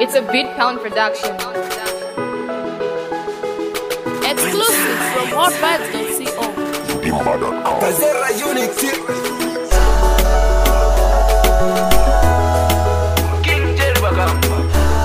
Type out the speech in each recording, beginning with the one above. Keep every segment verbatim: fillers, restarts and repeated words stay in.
It's a Beat Pound production. Exclusive from hot vibes dot co. Kazera Unity. King Jelbagamba.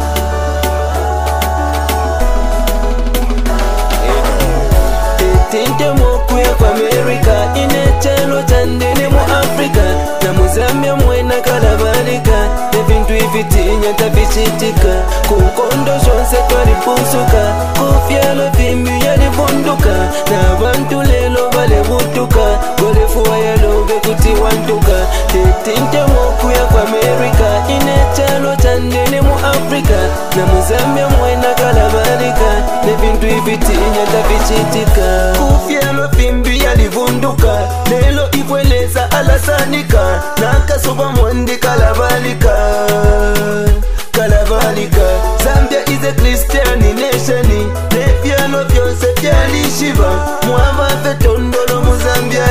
Tinte mokwe kwa Amerika, inechelo chandene mu Afrika, na muzambia mwena kalabalika, nebintu ifitinya tabichitika, kunkondo shonse twalipusuka, kufyalo fimbi yalibunduka, na bantu lelo balebutuka, golefuwa yalobe kuti wantuka. Tinte mokwe kwa Amerika, inechelo chandene mu Afrika, na muzambia mwena kalabalika, nebintu ifitinya tabichitika, kufyalo fimbi yalivunduka, lelo ibweleza alasanika, nakasoba mwandi kalabalika, kalabalika. Zambia is a Christian nation, nefyalo vyose vyalishiba, mwavafe tondolo muzambia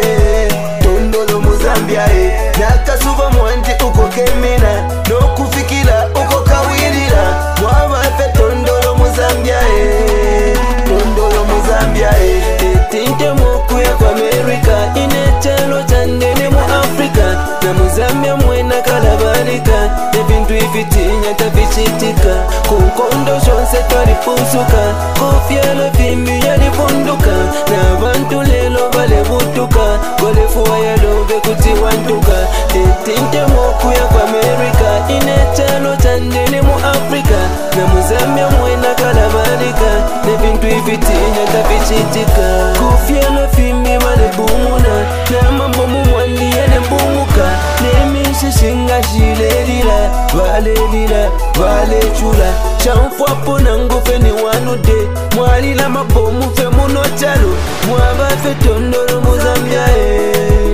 e, tondolo muzambia e, nakasoba mwandi uko kemina, nokufikila uko kawilila, mwavafe tondolo muzambia e, tondolo muzambia e. Tinte mokwe kwa Amerika, inechelo chandene mu Afrika, na muzambia mwena kalabalika, nebintu ifitinya tabichitika, kunkondo shonse twalipusuka, kufyalo fimbi yalibunduka, na bantu lelo balebutuka, golefuwa yalobe kuti wantuka. Tinte mokwe kwa Amerika, inechelo chandene mu Afrika, na muzambia mwena kalabalika, nebintu ifitinya tabichitika, kufyalo fimbi malebumuna, na mambo mumwandi yalebumuka, nemishe shinga shilelila, valelila, valechula, shamfwapo na ngufe ni wanude, mwalila mabomu fe munochalo, mwabafe tondolo muzambia e,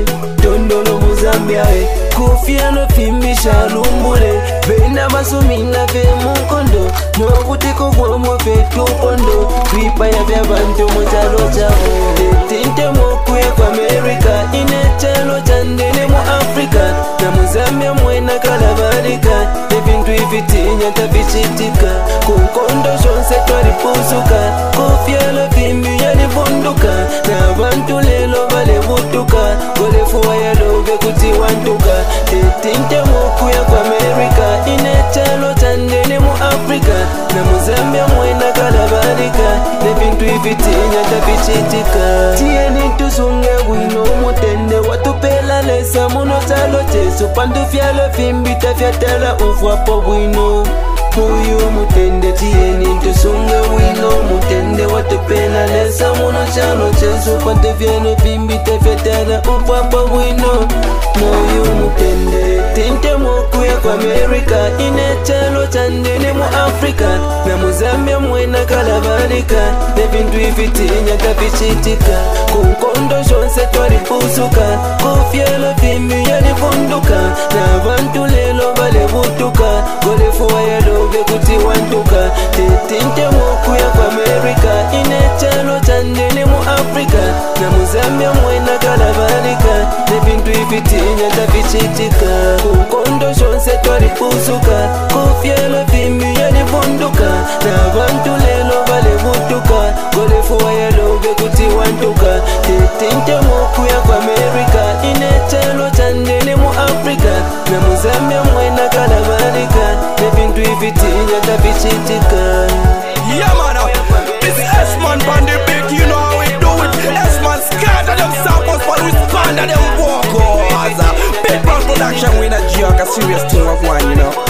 tondolo muzambia e. Kufyalo fimbi shalumbule, bena basumina fe mukondo, nobutiko bwamwe fe tupondo, twipa ya vya bantu muchalo chao. Tinte mokwe kwa Amerika, inechelo chandene mu Afrika, na muzambia mwena kalabalika, nebintu ifitinya tabichitika, kunkondo shonse twalipusuka, kufyalo fimbi yalibunduka, na bantu lelo balebutuka, golefuwa yalobe kuti wantuka. Tinte mokwe kwa Amerika, inechelo chandene mu Afrika, na muzambia mwena kalabalika, nebintu ifitinya tabichitika. Tieni tusunge wino mutende, watupela lesa muno chalo chesu, pandu fyalo fimbi tafyatela ufwapo wino. Huyu mutende, tieni tusunge wino mutende, watupela lesa muno chalo chesu, pandu fyalo fimbi tafyatela ufwapo wino. Huyu mutende. Tinte mokwe kwa Amerika, inechelo chandene mu Afrika, na muzambia mwena kalabalika, nebintu ifitinya tabichitika, kunkondo shonse twalipusuka, kufyalo fimbi yalibunduka, na bantu lelo balebutuka, golefuwa yalobe kuti wantuka. Tinte mokwe kwa Amerika, inechelo chandene mu Afrika, na muzambia mwena kalabalika, nebintu ifitinya tabichitika, kunkondo shonse twalipusuka, kufyalo fimbi yalibunduka, na bantu lelo balebutuka, golefuwa yalobe kuti wantuka. Tinte mokwe kwa Amerika, inechelo chandene mu Afrika, na muzambia mwena kalabalika, nebintu ifitinya tabichitika. Yeah man, this S-Man band the big, you know how we do it. S-Man scatter them samples but respond to them vocals. Big Pound production with a G-Arc, a serious thing of one, you know.